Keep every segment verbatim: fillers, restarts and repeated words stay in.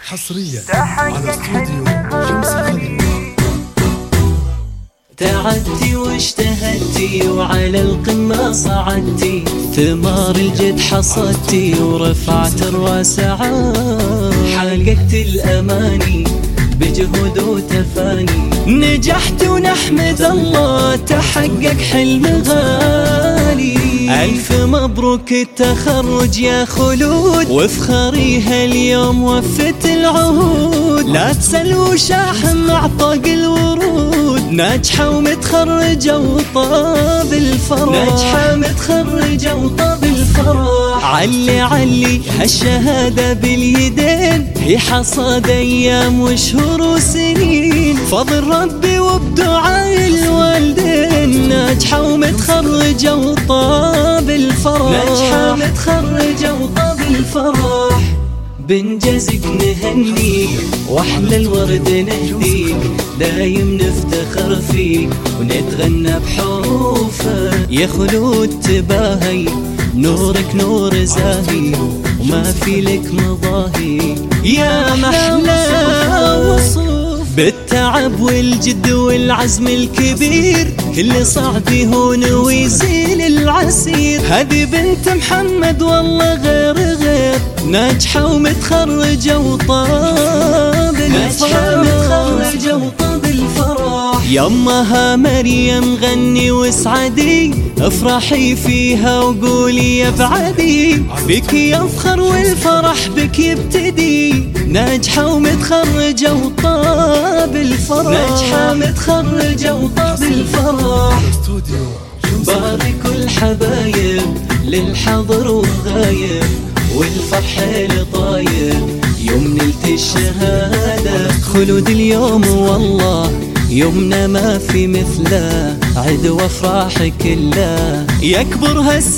حصريا على استوديو شمس خليل. تعبتي واجتهدتي وعلى القمة صعدتي، ثمار الجد حصدتي ورفعت الراس عال، حققت الأماني بجهود وتفاني، نجحت ونحمد الله تحقق حلم غالي. ألف مبروك التخرج يا خلود، وافخري هاليوم وفت العهود، لا تسلوا شاحن مع طاق الورود، ناجحة ومتخرجة وطاب الفرح، ناجحة متخرجة وطاب الفرح. علي علي هالشهادة باليدين، هي حصاد أيام وشهور وسنين، فضل ربي وبدعاء الوالدين، ناجحة ومتخرجة وطاب الفرح، ناجحة متخرجة وطاب الفرح. بنجازك نهنيك واحلى الورد نهديك، دايم نفتخر فيك ونتغنى بحروفك، يا خلود تباهي نورك نور زاهي، وما في لك مضاهي يا محلى وصوف. بالتعب والجد والعزم الكبير، كل صعب يهون ويزيل العسير، هذه بنت محمد والله غير غير، ناجحة ومتخرجة وطاب الفرح، ناجحة متخرجة وطاب الفرح. يمها مريم غني واسعدي، افرحي فيها وقولي يا بعدي، بك يفخر والفرح بك يبتدي، ناجحة ومتخرجة وطاب الفرح، ناجحة متخرجة وطاب الفرح. باركوا الحبايب للحضر والغايب، والفرح لطايب يوم نلت الشهادة، خلود اليوم والله يومنا ما في مثله، عد وافراح كله يكبر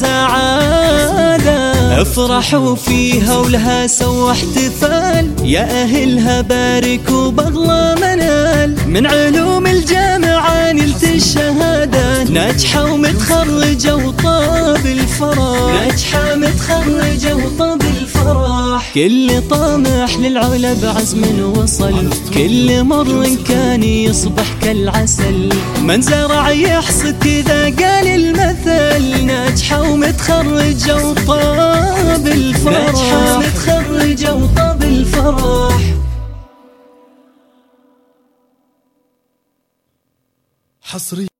هالسعادة، افرحوا فيها ولها سووا احتفال، يا اهلها باركوا بغلى منال، من علوم الجامعة نلت الشهادة، ناجحة ومتخرجة وطاب الفرح، ناجحة متخرجة وطاب الفرح. كل طامح للعلا بعزم وصل، كل مر كان يصبح كالعسل، من زرع يحصد كذا قال المثل، ناجحة ومتخرجة وطاب الفرح، ناجحة متخرجة وطاب الفرح. حصريا